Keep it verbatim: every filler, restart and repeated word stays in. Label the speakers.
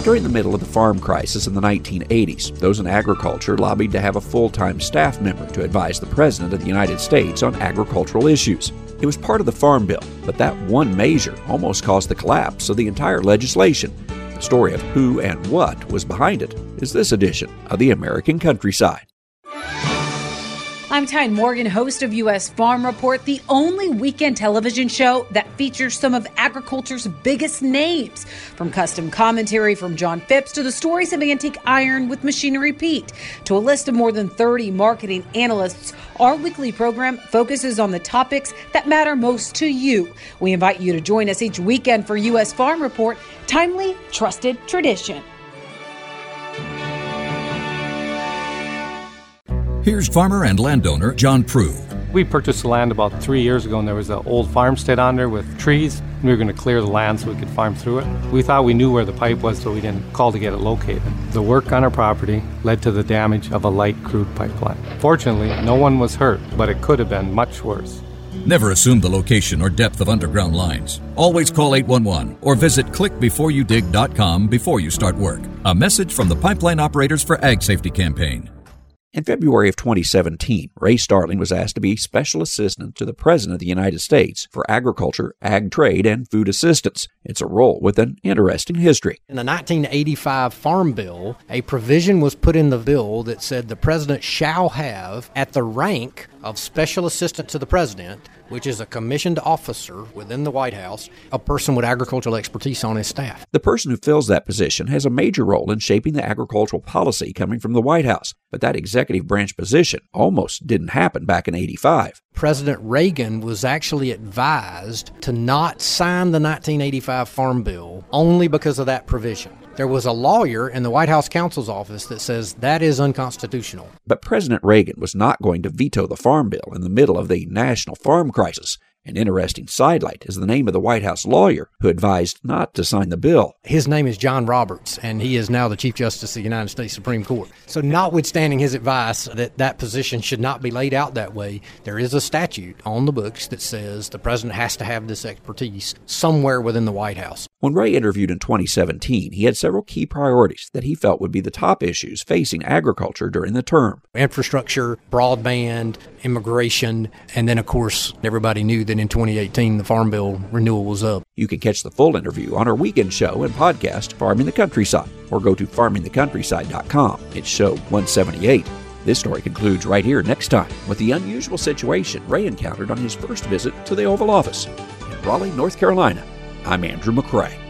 Speaker 1: During the middle of the farm crisis in the nineteen eighties, those in agriculture lobbied to have a full-time staff member to advise the President of the United States on agricultural issues. It was part of the Farm Bill, but that one measure almost caused the collapse of the entire legislation. The story of who and what was behind it is this edition of the American Countryside.
Speaker 2: I'm Tyne Morgan, host of U S Farm Report, the only weekend television show that features some of agriculture's biggest names. From custom commentary from John Phipps to the stories of Antique Iron with Machinery Pete to a list of more than thirty marketing analysts, our weekly program focuses on the topics that matter most to you. We invite you to join us each weekend for U S Farm Report, timely, trusted tradition.
Speaker 3: Here's farmer and landowner John Prue.
Speaker 4: We purchased the land about three years ago, and there was an old farmstead on there with trees. We were going to clear the land so we could farm through it. We thought we knew where the pipe was, so we didn't call to get it located. The work on our property led to the damage of a light crude pipeline. Fortunately, no one was hurt, but it could have been much worse.
Speaker 3: Never assume the location or depth of underground lines. Always call eight one one or visit click before you dig dot com before you start work. A message from the Pipeline Operators for Ag Safety campaign.
Speaker 1: In February of twenty seventeen, Ray Starling was asked to be Special Assistant to the President of the United States for Agriculture, Ag Trade, and Food Assistance. It's a role with an interesting history.
Speaker 5: In the nineteen eighty-five Farm Bill, a provision was put in the bill that said the President shall have, at the rank of Special Assistant to the President, which is a commissioned officer within the White House, a person with agricultural expertise on his staff.
Speaker 1: The person who fills that position has a major role in shaping the agricultural policy coming from the White House, but that executive branch position almost didn't happen back in eighty-five.
Speaker 5: President Reagan was actually advised to not sign the nineteen eighty-five Farm Bill only because of that provision. There was a lawyer in the White House counsel's office that says that is unconstitutional.
Speaker 1: But President Reagan was not going to veto the Farm Bill in the middle of the national farm crisis. An interesting sidelight is the name of the White House lawyer who advised not to sign the bill.
Speaker 5: His name is John Roberts, and he is now the Chief Justice of the United States Supreme Court. So notwithstanding his advice that that position should not be laid out that way, there is a statute on the books that says the president has to have this expertise somewhere within the White House.
Speaker 1: When Ray interviewed in twenty seventeen, he had several key priorities that he felt would be the top issues facing agriculture during the term.
Speaker 5: Infrastructure, broadband, immigration, and then, of course, everybody knew that in twenty eighteen the Farm Bill renewal was up.
Speaker 1: You can catch the full interview on our weekend show and podcast, Farming the Countryside, or go to farming the countryside dot com. It's show one seventy-eight. This story concludes right here next time with the unusual situation Ray encountered on his first visit to the Oval Office. In Raleigh, North Carolina, I'm Andrew McCrae.